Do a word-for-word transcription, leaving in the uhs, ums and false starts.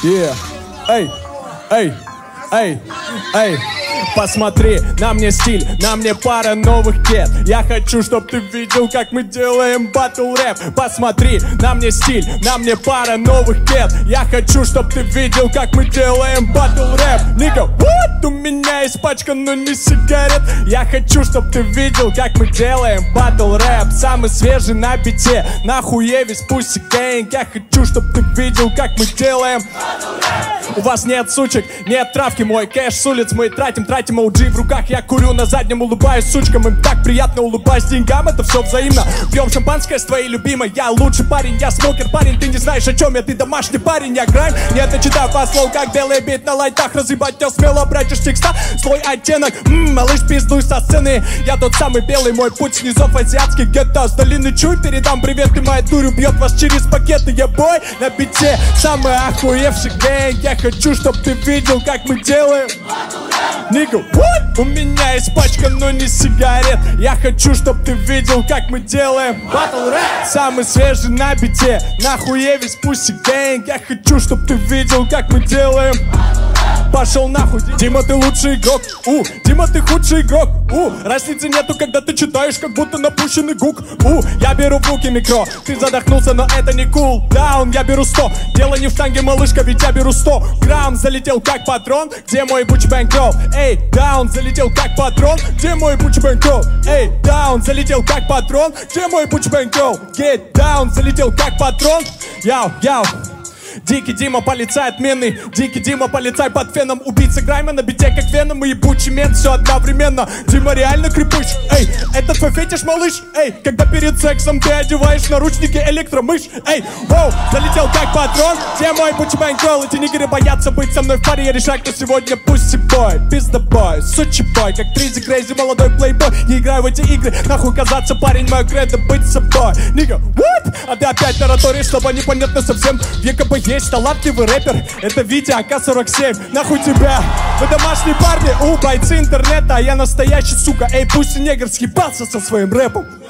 Yeah. Эй, эй, эй, эй. Посмотри, на мне стиль, на мне пара новых кед. Я хочу, чтоб ты видел, как мы делаем батл рэп. Посмотри, на мне стиль, на мне пара новых кед. Я хочу, чтоб ты видел, как мы делаем батл рэп. Нига, what? У меня есть пачка, но не сигарет. Я хочу, чтоб ты видел, как мы делаем батл рэп. Самый свежий на бите, нахуе весь пусси гэнг. Я хочу, чтоб ты видел, как мы делаем батл рэп. У вас нет сучек, нет травки, мой кэш с улиц мы тратим, тратим оуджи в руках, я курю на заднем, улыбаюсь сучкам, им так приятно, улыбаюсь деньгам, это все взаимно. Пьем шампанское с твоей любимой, я лучший парень, я смокер парень, ты не знаешь о чем я, ты домашний парень, я грань. Нет, я читаю по слову, как белый бит на лайтах, разъебать тебя смело, братишь текста, свой оттенок, ммм, малыш, пиздуй со сцены, я тот самый белый, мой путь снизов азиатский гетто, с долины чуй, передам привет, ты моя дурь, убьет вас через пакеты, я бой на бите, самый охуевший гэнг, я хочу, чтоб ты видел, как мы делаем. Нига, what? У меня есть пачка, но не сигарет. Я хочу, чтоб ты видел, как мы делаем батл рэп. Самый свежий на бите, нахуе весь пусси гэнг. Я хочу, чтоб ты видел, как мы делаем. Пошел нахуй, Дима, ты лучший игрок. У, Дима, ты худший игрок. У, разницы нету, когда ты читаешь, как будто напущенный гук. У, я беру в руки микро. Ты задохнулся, но это не кул. Даун, я беру сто. Дело не в штанге, малышка, ведь я беру сто грамм. Залетел как патрон, где мой Бучи Бэнкроу? Эй, даун, залетел как патрон, где мой Бучи Бэнкроу? Эй, даун, залетел как патрон, где мой Бучи Бэнкроу? Get down, залетел как патрон. Яу, яу. Дикий Дима, полицай отменный. Дикий Дима, полицай под феном. Убийца Грайма на бите, как Веном. И ебучий мент, все одновременно. Дима реально крепыш. Эй, это твой фетиш, малыш? Эй, когда перед сексом ты одеваешь наручники электромышь. Эй, воу, залетел как патрон. Где мой Бучи Бэнкроу? Эти нигеры боятся быть со мной в паре. Я решаю, кто сегодня пусси бой, пизда бой, сучи бой. Как Тризи Крейзи, молодой плейбой. Не играю в эти игры, нахуй казаться, парень. Мое кредо быть собой. Нига, what? А ты опять на роторе, чтобы непонятно совсем. Якобы есть талантливый рэпер, это Витя а ка сорок семь. Нахуй тебя, вы домашние парни, у, бойцы интернета, а я настоящий, сука. Эй, пусть негр съебался со своим рэпом.